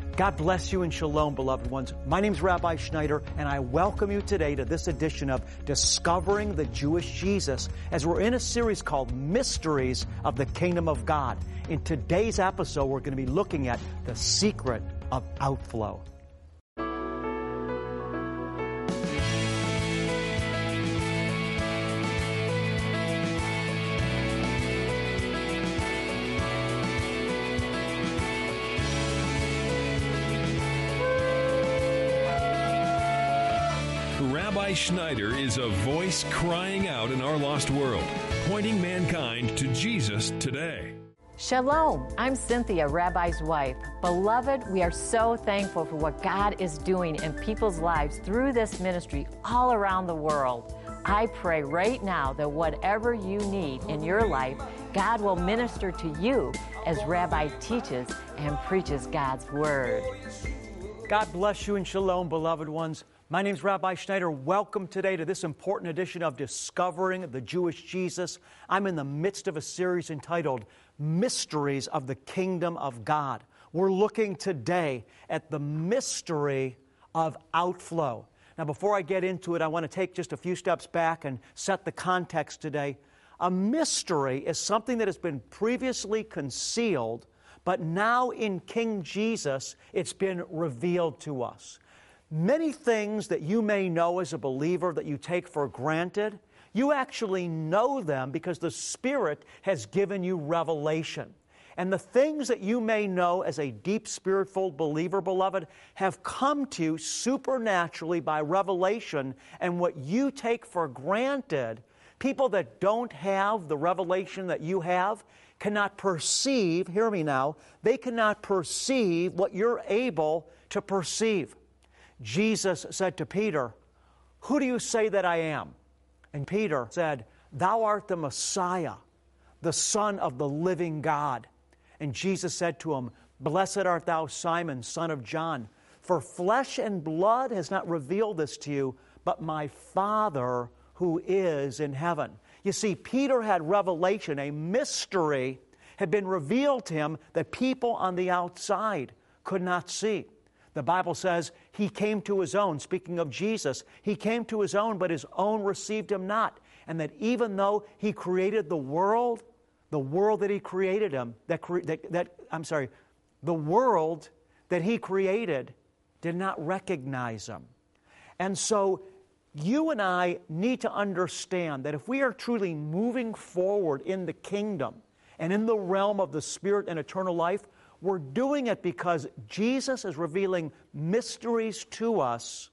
God bless you and shalom, beloved ones. My name's Rabbi Schneider, and I welcome you today to this edition of Discovering the Jewish Jesus, as we're in a series called Mysteries of the Kingdom of God. In today's episode, we're going to be looking at the secret of outflow. Rabbi Schneider is a voice crying out in our lost world, pointing mankind to Jesus today. Shalom, I'm Cynthia, Rabbi's wife. Beloved, we are so thankful for what God is doing in people's lives through this ministry all around the world. I pray right now that whatever you need in your life, God will minister to you as Rabbi teaches and preaches God's Word. God bless you and shalom, beloved ones. My name's Rabbi Schneider. Welcome today to this important edition of Discovering the Jewish Jesus. I'm in the midst of a series entitled Mysteries of the Kingdom of God. We're looking today at the mystery of outflow. Now, before I get into it, I want to take just a few steps back and set the context today. A mystery is something that has been previously concealed, but now in King Jesus, it's been revealed to us. Many things that you may know as a believer that you take for granted, you actually know them because the Spirit has given you revelation. And the things that you may know as a deep Spirit-filled believer, beloved, have come to you supernaturally by revelation. And what you take for granted, people that don't have the revelation that you have cannot perceive, hear me now, they cannot perceive what you're able to perceive. Jesus said to Peter, "Who do you say that I am?" And Peter said, "Thou art the Messiah, the Son of the living God." And Jesus said to him, "Blessed art thou, Simon, son of John, for flesh and blood has not revealed this to you, but my Father who is in heaven." You see, Peter had revelation, a mystery had been revealed to him that people on the outside could not see. The Bible says he came to his own, speaking of Jesus, he came to his own, but his own received him not. And that even though he created the world that he created him, the world that he created did not recognize him. And so you and I need to understand that if we are truly moving forward in the kingdom and in the realm of the Spirit and eternal life, we're doing it because Jesus is revealing mysteries to us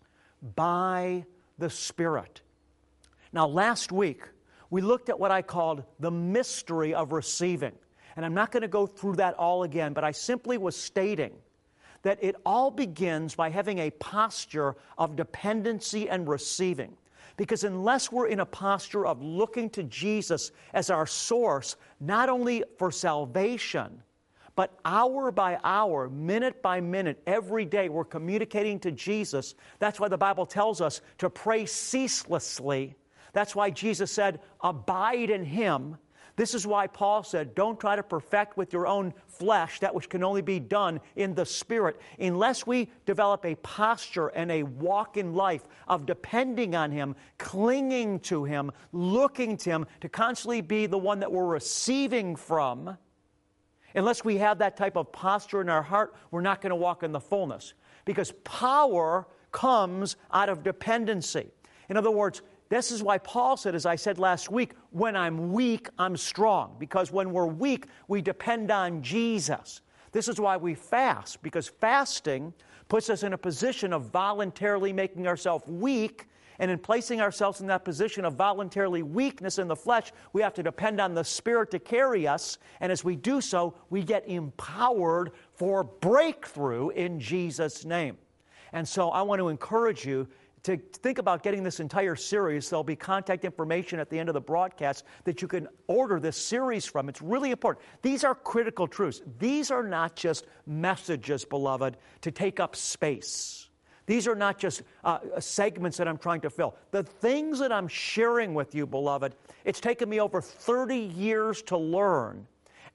by the Spirit. Now, last week, we looked at what I called the mystery of receiving. And I'm not going to go through that all again, but I simply was stating that it all begins by having a posture of dependency and receiving. Because unless we're in a posture of looking to Jesus as our source, not only for salvation, but hour by hour, minute by minute, every day, we're communicating to Jesus. That's why the Bible tells us to pray ceaselessly. That's why Jesus said, abide in Him. This is why Paul said, don't try to perfect with your own flesh that which can only be done in the Spirit. Unless we develop a posture and a walk in life of depending on Him, clinging to Him, looking to Him, to constantly be the one that we're receiving from, unless we have that type of posture in our heart, we're not going to walk in the fullness. Because power comes out of dependency. In other words, this is why Paul said, as I said last week, when I'm weak, I'm strong. Because when we're weak, we depend on Jesus. This is why we fast, because fasting puts us in a position of voluntarily making ourselves weak. And in placing ourselves in that position of voluntarily weakness in the flesh, we have to depend on the Spirit to carry us. And as we do so, we get empowered for breakthrough in Jesus' name. And so I want to encourage you to think about getting this entire series. There'll be contact information at the end of the broadcast that you can order this series from. It's really important. These are critical truths. These are not just messages, beloved, to take up space. These are not just segments that I'm trying to fill. The things that I'm sharing with you, beloved, it's taken me over 30 years to learn.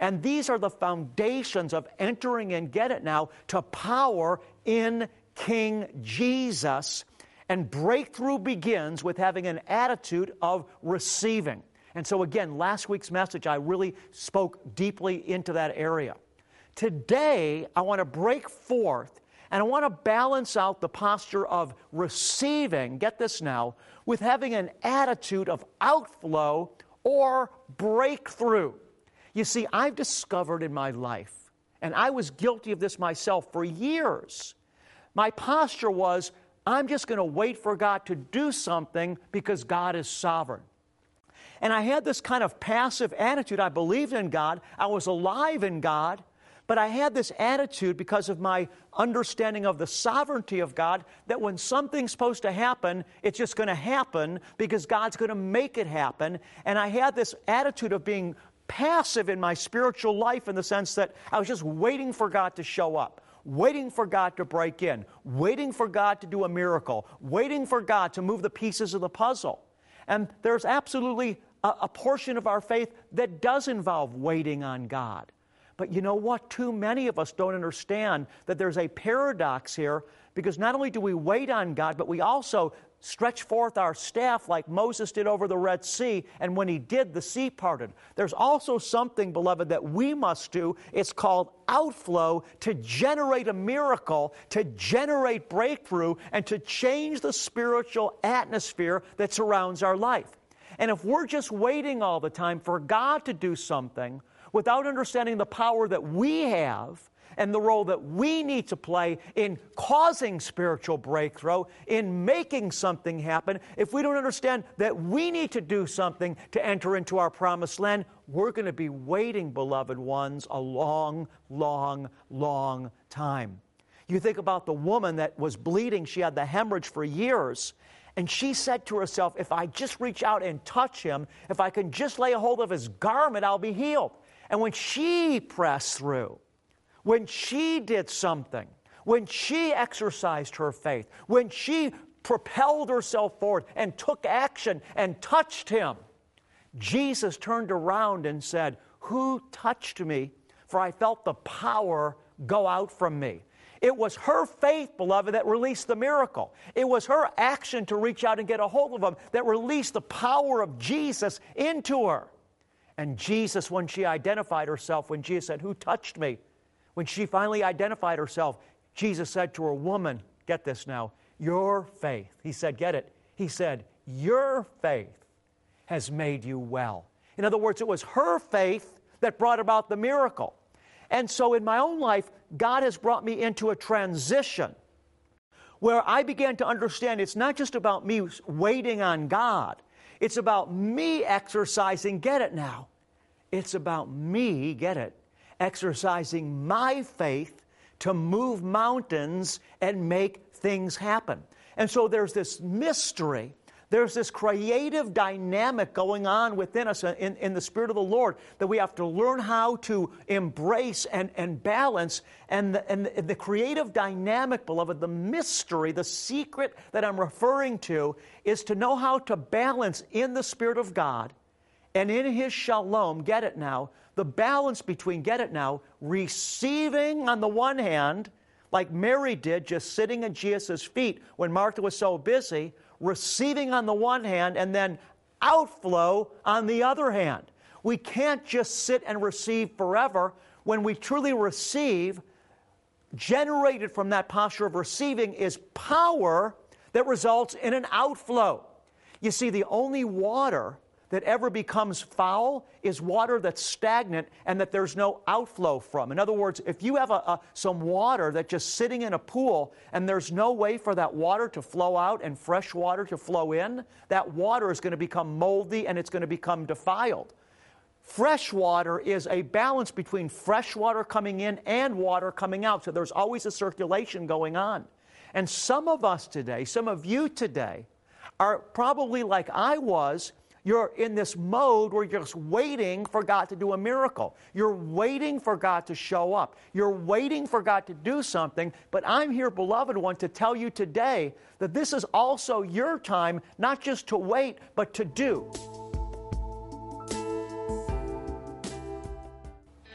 And these are the foundations of entering in, get it now, to power in King Jesus. And breakthrough begins with having an attitude of receiving. And so again, last week's message, I really spoke deeply into that area. Today, I want to break forth and I want to balance out the posture of receiving, get this now, with having an attitude of outflow or breakthrough. You see, I've discovered in my life, and I was guilty of this myself for years, my posture was, I'm just going to wait for God to do something because God is sovereign. And I had this kind of passive attitude. I believed in God. I was alive in God. But I had this attitude because of my understanding of the sovereignty of God that when something's supposed to happen, it's just going to happen because God's going to make it happen. And I had this attitude of being passive in my spiritual life in the sense that I was just waiting for God to show up, waiting for God to break in, waiting for God to do a miracle, waiting for God to move the pieces of the puzzle. And there's absolutely a portion of our faith that does involve waiting on God. But you know what? Too many of us don't understand that there's a paradox here because not only do we wait on God, but we also stretch forth our staff like Moses did over the Red Sea, and when he did, the sea parted. There's also something, beloved, that we must do. It's called outflow to generate a miracle, to generate breakthrough, and to change the spiritual atmosphere that surrounds our life. And if we're just waiting all the time for God to do something, without understanding the power that we have and the role that we need to play in causing spiritual breakthrough, in making something happen, if we don't understand that we need to do something to enter into our promised land, we're going to be waiting, beloved ones, a long, long, long time. You think about the woman that was bleeding. She had the hemorrhage for years. And she said to herself, if I just reach out and touch him, if I can just lay a hold of his garment, I'll be healed. And when she pressed through, when she did something, when she exercised her faith, when she propelled herself forward and took action and touched him, Jesus turned around and said, "Who touched me? For I felt the power go out from me." It was her faith, beloved, that released the miracle. It was her action to reach out and get a hold of him that released the power of Jesus into her. And Jesus, when she identified herself, when Jesus said, "Who touched me?" When she finally identified herself, Jesus said to her, "Woman, get this now, your faith," he said, get it, he said, "your faith has made you well." In other words, it was her faith that brought about the miracle. And so in my own life, God has brought me into a transition where I began to understand it's not just about me waiting on God. It's about me exercising, get it now. It's about me, get it, exercising my faith to move mountains and make things happen. And so there's this mystery. There's this creative dynamic going on within us in the Spirit of the Lord that we have to learn how to embrace and balance. And the creative dynamic, beloved, the mystery, the secret that I'm referring to is to know how to balance in the Spirit of God and in His shalom, get it now, the balance between, get it now, receiving on the one hand, like Mary did, just sitting at Jesus' feet when Martha was so busy, receiving on the one hand, and then outflow on the other hand. We can't just sit and receive forever. When we truly receive, generated from that posture of receiving is power that results in an outflow. You see, the only water that ever becomes foul is water that's stagnant and that there's no outflow from. In other words, if you have some water that's just sitting in a pool and there's no way for that water to flow out and fresh water to flow in, that water is going to become moldy and it's going to become defiled. Fresh water is a balance between fresh water coming in and water coming out. So there's always a circulation going on. And some of us today, some of you today, are probably like I was. You're in this mode where you're just waiting for God to do a miracle. You're waiting for God to show up. You're waiting for God to do something. But I'm here, beloved one, to tell you today that this is also your time, not just to wait, but to do.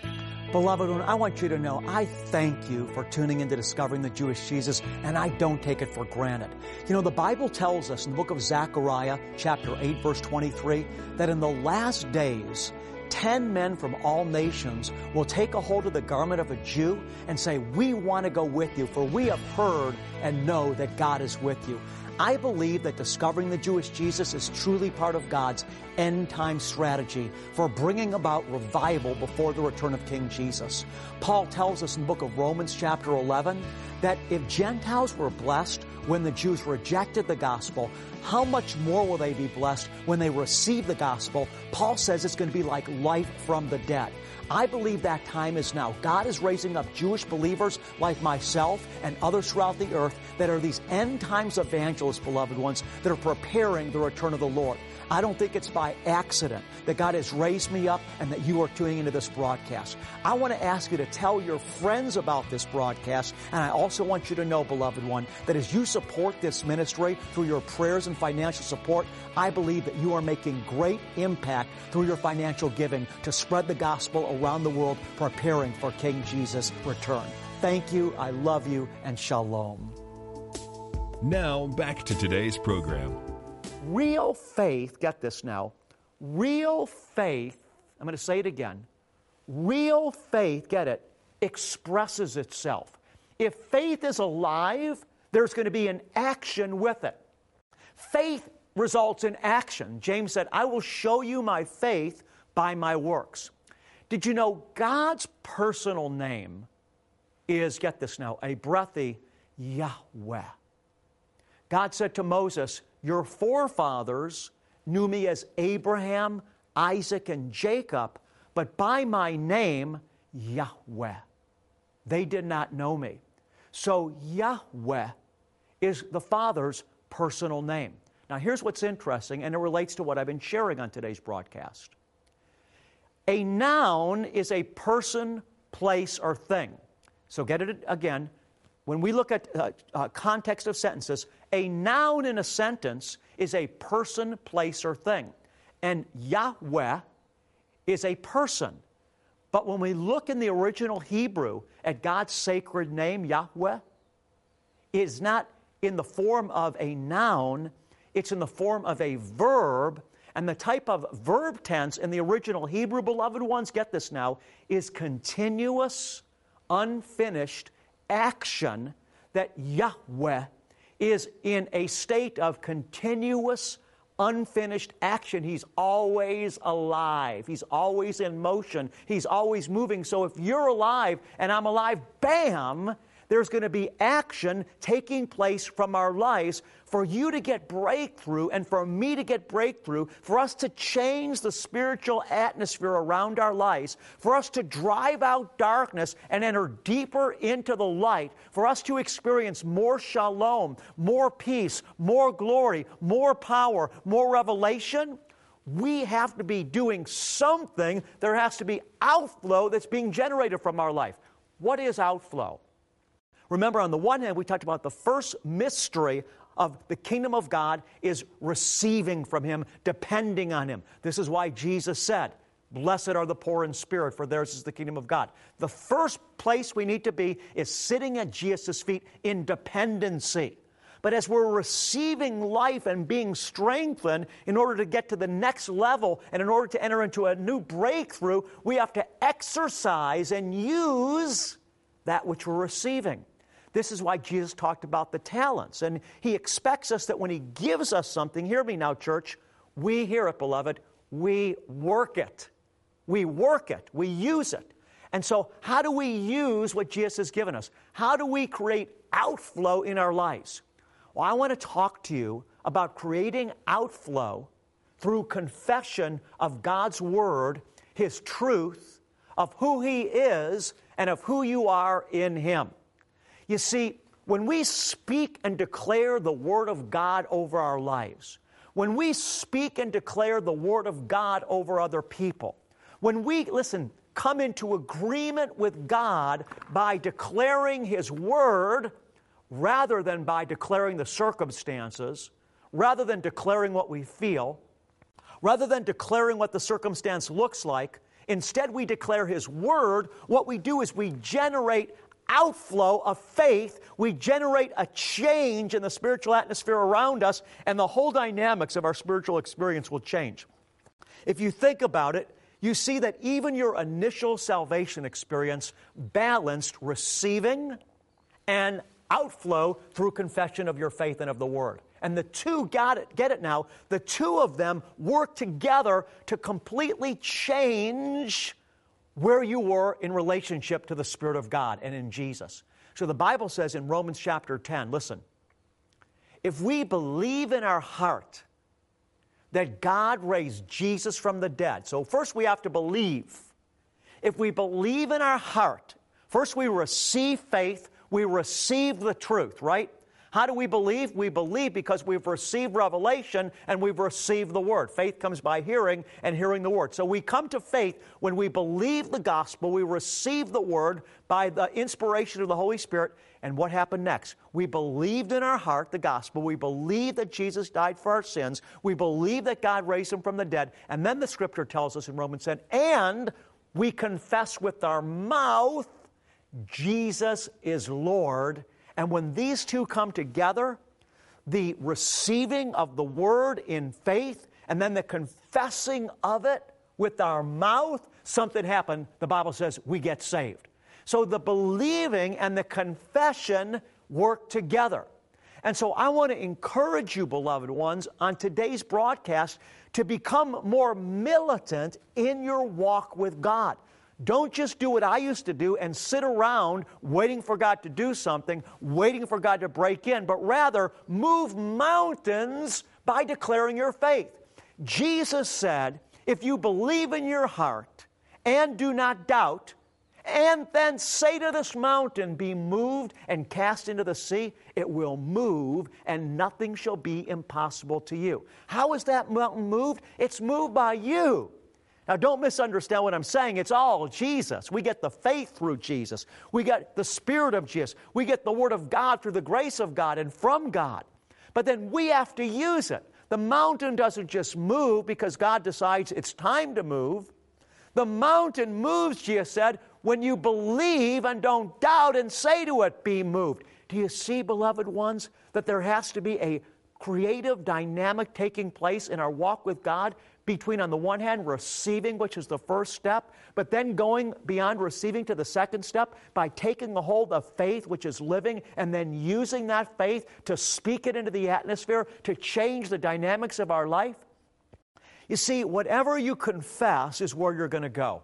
Beloved one, I want you to know I thank you for tuning into Discovering the Jewish Jesus, and I don't take it for granted. You know, the Bible tells us in the book of Zechariah, chapter 8, verse 23, that in the last days, 10 men from all nations will take a hold of the garment of a Jew and say, we want to go with you, for we have heard and know that God is with you. I believe that Discovering the Jewish Jesus is truly part of God's end-time strategy for bringing about revival before the return of King Jesus. Paul tells us in the book of Romans chapter 11 that if Gentiles were blessed when the Jews rejected the gospel, how much more will they be blessed when they receive the gospel? Paul says it's going to be like life from the dead. I believe that time is now. God is raising up Jewish believers like myself and others throughout the earth that are these end times evangelists, beloved ones, that are preparing the return of the Lord. I don't think it's by accident that God has raised me up and that you are tuning into this broadcast. I want to ask you to tell your friends about this broadcast, and I also want you to know, beloved one, that as you support this ministry through your prayers and financial support, I believe that you are making great impact through your financial giving to spread the gospel around the world, preparing for King Jesus' return. Thank you, I love you, and shalom. Now, back to today's program. Real faith, get this now, real faith, I'm going to say it again, real faith, get it, expresses itself. If faith is alive, there's going to be an action with it. Faith results in action. James said, I will show you my faith by my works. Did you know God's personal name is, get this now, a breathy Yahweh. God said to Moses, your forefathers knew me as Abraham, Isaac, and Jacob, but by my name, Yahweh. They did not know me. So Yahweh is the Father's personal name. Now here's what's interesting, and it relates to what I've been sharing on today's broadcast. A noun is a person, place, or thing. So get it again. When we look at context of sentences, a noun in a sentence is a person, place, or thing. And Yahweh is a person. But when we look in the original Hebrew at God's sacred name, Yahweh, it is not in the form of a noun, it's in the form of a verb. And the type of verb tense in the original Hebrew, beloved ones, get this now, is continuous, unfinished action, that Yahweh is in a state of continuous, unfinished action. He's always alive. He's always in motion. He's always moving. So if you're alive and I'm alive, bam, there's going to be action taking place from our lives for you to get breakthrough and for me to get breakthrough, for us to change the spiritual atmosphere around our lives, for us to drive out darkness and enter deeper into the light, for us to experience more shalom, more peace, more glory, more power, more revelation. We have to be doing something. There has to be outflow that's being generated from our life. What is outflow? Remember, on the one hand, we talked about the first mystery of the kingdom of God is receiving from Him, depending on Him. This is why Jesus said, blessed are the poor in spirit, for theirs is the kingdom of God. The first place we need to be is sitting at Jesus' feet in dependency. But as we're receiving life and being strengthened in order to get to the next level and in order to enter into a new breakthrough, we have to exercise and use that which we're receiving. This is why Jesus talked about the talents. And He expects us that when He gives us something, hear me now, church, we hear it, beloved, we work it. We work it. We use it. And so how do we use what Jesus has given us? How do we create outflow in our lives? Well, I want to talk to you about creating outflow through confession of God's Word, His truth, of who He is, and of who you are in Him. You see, when we speak and declare the Word of God over our lives, when we speak and declare the Word of God over other people, when we, listen, come into agreement with God by declaring His Word rather than by declaring the circumstances, rather than declaring what we feel, rather than declaring what the circumstance looks like, Instead, we declare His Word. What we do is we generate outflow of faith. We generate a change in the spiritual atmosphere around us, and the whole dynamics of our spiritual experience will change. If you think about it, you see that even your initial salvation experience balanced receiving and outflow through confession of your faith and of the Word. And the two, get it now, the two of them work together to completely change where you were in relationship to the Spirit of God and in Jesus. So the Bible says in Romans chapter 10, listen, if we believe in our heart that God raised Jesus from the dead, so first we have to believe. If we believe in our heart, first we receive faith, we receive the truth, right? How do we believe? We believe because we've received revelation and we've received the Word. Faith comes by hearing and hearing the Word. So we come to faith when we believe the gospel, we receive the Word by the inspiration of the Holy Spirit. And what happened next? We believed in our heart the gospel. We believe that Jesus died for our sins. We believe that God raised Him from the dead. And then the Scripture tells us in Romans 10, and we confess with our mouth Jesus is Lord. And when these two come together, the receiving of the Word in faith and then the confessing of it with our mouth, something happened. The Bible says we get saved. So the believing and the confession work together. And so I want to encourage you, beloved ones, on today's broadcast to become more militant in your walk with God. Don't just do what I used to do and sit around waiting for God to do something, waiting for God to break in, but rather move mountains by declaring your faith. Jesus said, if you believe in your heart and do not doubt, and then say to this mountain, be moved and cast into the sea, it will move and nothing shall be impossible to you. How is that mountain moved? It's moved by you. Now, don't misunderstand what I'm saying. It's all Jesus. We get the faith through Jesus. We get the Spirit of Jesus. We get the Word of God through the grace of God and from God. But then we have to use it. The mountain doesn't just move because God decides it's time to move. The mountain moves, Jesus said, when you believe and don't doubt and say to it, be moved. Do you see, beloved ones, that there has to be a creative dynamic taking place in our walk with God between, on the one hand, receiving, which is the first step, but then going beyond receiving to the second step by taking a hold of faith, which is living, and then using that faith to speak it into the atmosphere, to change the dynamics of our life? You see, whatever you confess is where you're going to go.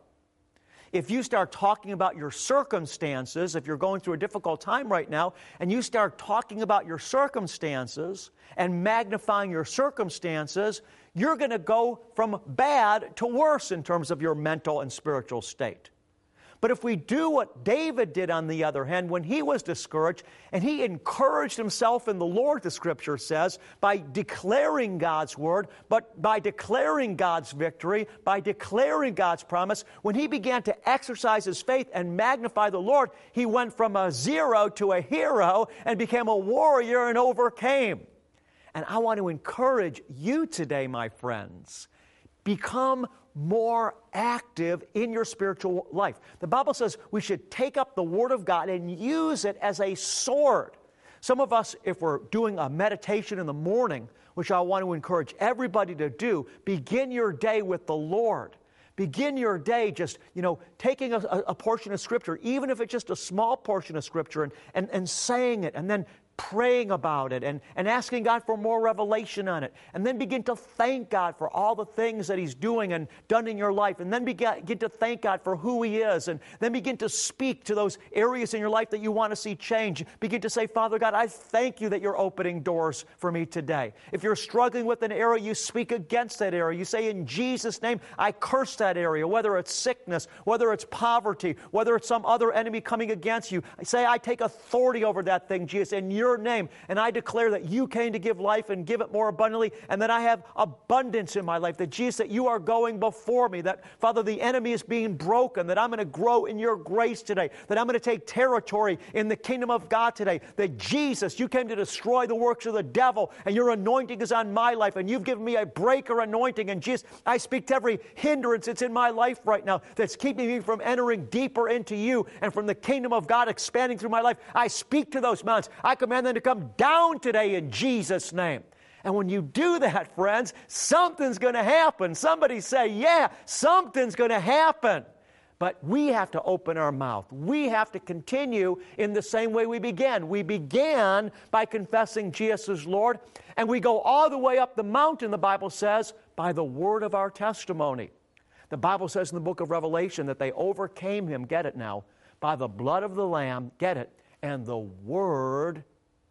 If you start talking about your circumstances, if you're going through a difficult time right now, and you start talking about your circumstances and magnifying your circumstances, you're going to go from bad to worse in terms of your mental and spiritual state. But if we do what David did, on the other hand, when he was discouraged, and he encouraged himself in the Lord, the Scripture says, by declaring God's Word, but by declaring God's victory, by declaring God's promise, when he began to exercise his faith and magnify the Lord, he went from a zero to a hero and became a warrior and overcame. And I want to encourage you today, my friends, become more active in your spiritual life. The Bible says we should take up the Word of God and use it as a sword. Some of us, if we're doing a meditation in the morning, which I want to encourage everybody to do, begin your day with the Lord. Begin your day just, taking a portion of Scripture, even if it's just a small portion of Scripture, and saying it, and then praying about it and asking God for more revelation on it. And then begin to thank God for all the things that He's doing and done in your life. And then begin to thank God for who He is. And then begin to speak to those areas in your life that you want to see change. Begin to say, Father God, I thank You that You're opening doors for me today. If you're struggling with an area, you speak against that area. You say, in Jesus' name, I curse that area, whether it's sickness, whether it's poverty, whether it's some other enemy coming against you. I say, I take authority over that thing, Jesus, in Your your name. And I declare that you came to give life and give it more abundantly, and that I have abundance in my life. That Jesus, that you are going before me. That, Father, the enemy is being broken. That I'm going to grow in your grace today. That I'm going to take territory in the kingdom of God today. That Jesus, you came to destroy the works of the devil, and your anointing is on my life, and you've given me a breaker anointing. And Jesus, I speak to every hindrance that's in my life right now that's keeping me from entering deeper into you and from the kingdom of God expanding through my life. I speak to those mountains. I command them to come down today in Jesus' name. And when you do that, friends, something's going to happen. Somebody say, yeah, something's going to happen. But we have to open our mouth. We have to continue in the same way we began. We began by confessing Jesus as Lord, and we go all the way up the mountain, the Bible says, by the word of our testimony. The Bible says in the book of Revelation that they overcame him, get it now, by the blood of the Lamb, get it, and the word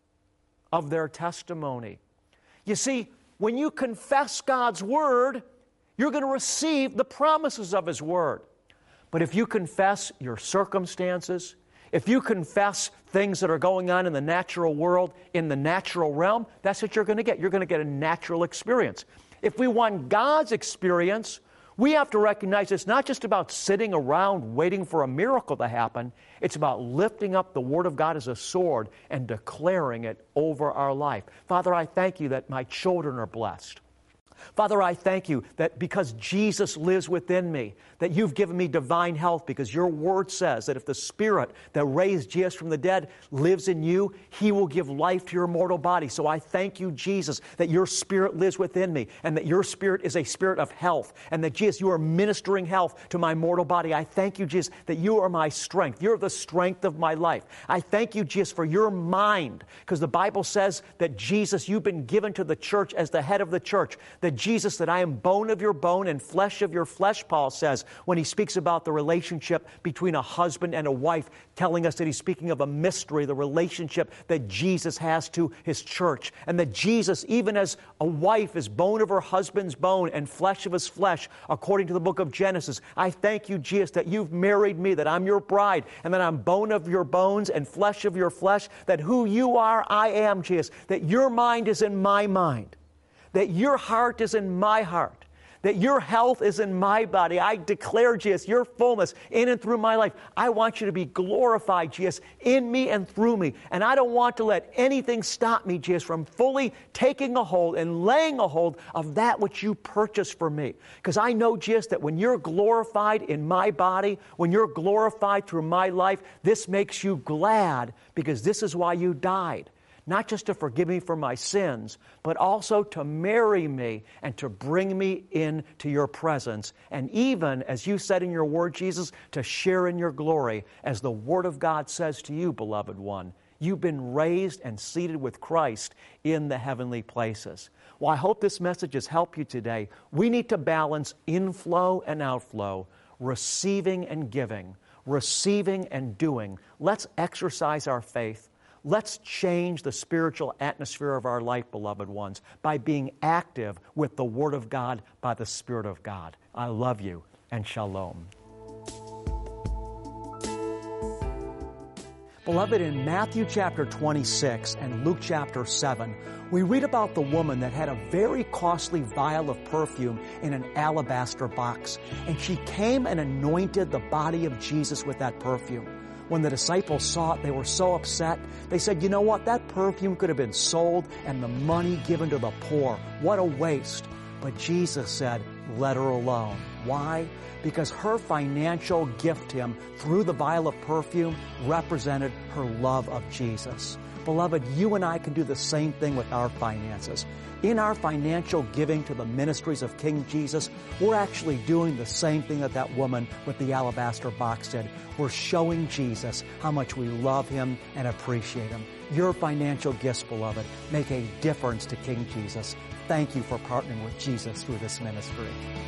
of their testimony. You see, when you confess God's word, you're going to receive the promises of his word. But if you confess your circumstances, if you confess things that are going on in the natural world, in the natural realm, that's what you're going to get. You're going to get a natural experience. If we want God's experience, we have to recognize it's not just about sitting around waiting for a miracle to happen. It's about lifting up the Word of God as a sword and declaring it over our life. Father, I thank you that my children are blessed. Father, I thank you that because Jesus lives within me, that you've given me divine health, because your word says that if the Spirit that raised Jesus from the dead lives in you, he will give life to your mortal body. So I thank you, Jesus, that your Spirit lives within me, and that your Spirit is a Spirit of health, and that, Jesus, you are ministering health to my mortal body. I thank you, Jesus, that you are my strength. You're the strength of my life. I thank you, Jesus, for your mind, because the Bible says that, Jesus, you've been given to the church as the head of the church, that Jesus, that I am bone of your bone and flesh of your flesh, Paul says, when he speaks about the relationship between a husband and a wife, telling us that he's speaking of a mystery, the relationship that Jesus has to his church. And that Jesus, even as a wife is bone of her husband's bone and flesh of his flesh, according to the book of Genesis, I thank you, Jesus, that you've married me, that I'm your bride, and that I'm bone of your bones and flesh of your flesh, that who you are, I am, Jesus, that your mind is in my mind, that your heart is in my heart, that your health is in my body. I declare, Jesus, your fullness in and through my life. I want you to be glorified, Jesus, in me and through me. And I don't want to let anything stop me, Jesus, from fully taking a hold and laying a hold of that which you purchased for me. Because I know, Jesus, that when you're glorified in my body, when you're glorified through my life, this makes you glad, because this is why you died. Not just to forgive me for my sins, but also to marry me and to bring me into your presence. And even, as you said in your word, Jesus, to share in your glory, as the Word of God says to you, beloved one. You've been raised and seated with Christ in the heavenly places. Well, I hope this message has helped you today. We need to balance inflow and outflow, receiving and giving, receiving and doing. Let's exercise our faith. Let's change the spiritual atmosphere of our life, beloved ones, by being active with the Word of God, by the Spirit of God. I love you, and shalom. Beloved, in Matthew chapter 26 and Luke chapter 7, we read about the woman that had a very costly vial of perfume in an alabaster box, and she came and anointed the body of Jesus with that perfume. When the disciples saw it, they were so upset. They said, you know what? That perfume could have been sold and the money given to the poor. What a waste. But Jesus said, let her alone. Why? Because her financial gift to him through the vial of perfume represented her love of Jesus. Beloved, you and I can do the same thing with our finances. In our financial giving to the ministries of King Jesus, we're actually doing the same thing that that woman with the alabaster box did. We're showing Jesus how much we love him and appreciate him. Your financial gifts, beloved, make a difference to King Jesus. Thank you for partnering with Jesus through this ministry.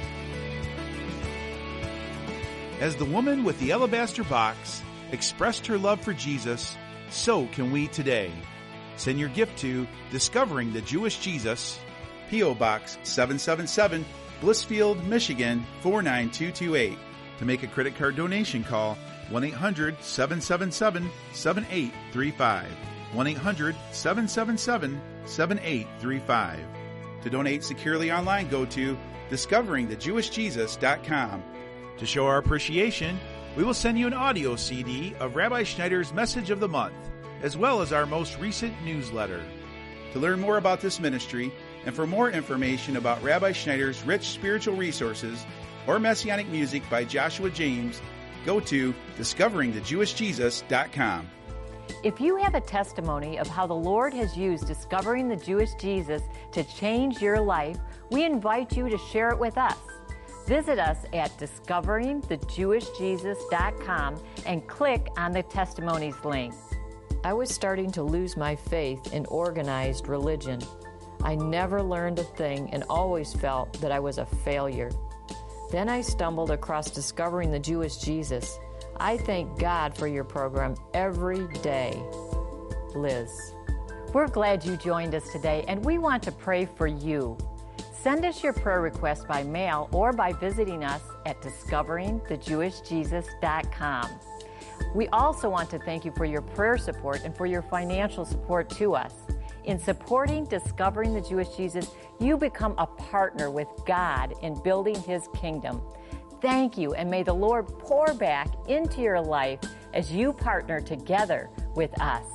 As the woman with the alabaster box expressed her love for Jesus, so can we today. Send your gift to Discovering the Jewish Jesus, P.O. Box 777, Blissfield, Michigan 49228. To make a credit card donation, call 1-800-777-7835. 1-800-777-7835. To donate securely online, go to discoveringthejewishjesus.com. To show our appreciation, we will send you an audio CD of Rabbi Schneider's Message of the Month, as well as our most recent newsletter. To learn more about this ministry, and for more information about Rabbi Schneider's rich spiritual resources or Messianic music by Joshua James, go to discoveringthejewishjesus.com. If you have a testimony of how the Lord has used Discovering the Jewish Jesus to change your life, we invite you to share it with us. Visit us at discoveringthejewishjesus.com and click on the testimonies link. I was starting to lose my faith in organized religion. I never learned a thing and always felt that I was a failure. Then I stumbled across Discovering the Jewish Jesus. I thank God for your program every day. Liz. We're glad you joined us today, and we want to pray for you. Send us your prayer request by mail or by visiting us at discoveringthejewishjesus.com. We also want to thank you for your prayer support and for your financial support to us. In supporting Discovering the Jewish Jesus, you become a partner with God in building His kingdom. Thank you, and may the Lord pour back into your life as you partner together with us.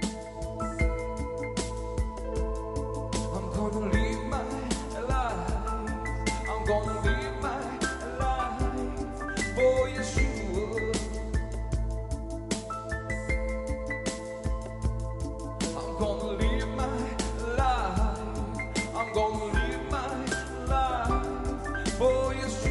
I'm gonna live my life. I'm gonna live my life for Yeshua. I'm gonna live my life. I'm gonna live my life for Yeshua.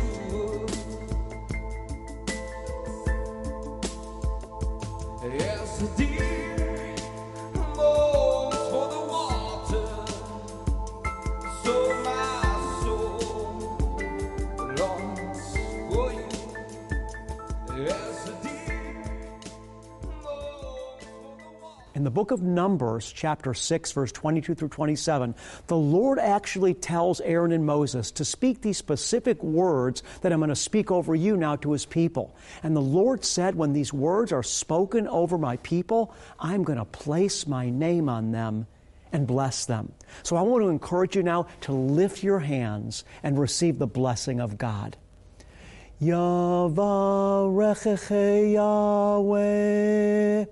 As the deer longs for the water, so my soul longs for you. As the deer longs for the water. In the book of Numbers, chapter 6, verse 22 through 27, the Lord actually tells Aaron and Moses to speak these specific words that I'm going to speak over you now to His people. And the Lord said, when these words are spoken over my people, I'm going to place my name on them and bless them. So I want to encourage you now to lift your hands and receive the blessing of God. Yavarecheche Yahweh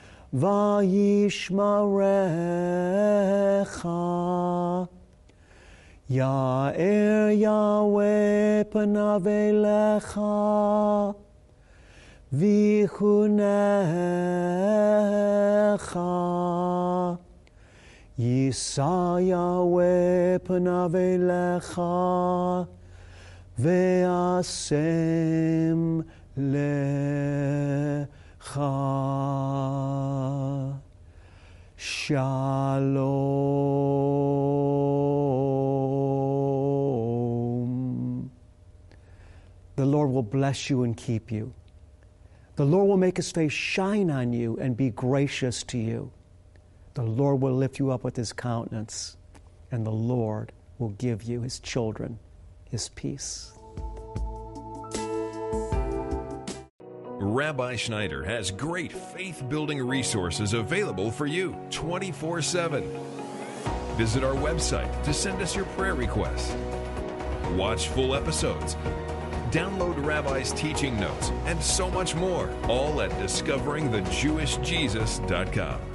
Vayishmarecha. Ya'er Yahweh panav elecha vichunecha. Yisa Yahweh panav elecha ve'asem lecha. Shalom. The Lord will bless you and keep you. The Lord will make His face shine on you and be gracious to you. The Lord will lift you up with His countenance, and the Lord will give you, His children, His peace. Rabbi Schneider has great faith-building resources available for you 24/7. Visit our website to send us your prayer requests. Watch full episodes. Download Rabbi's teaching notes and so much more, all at discoveringthejewishjesus.com.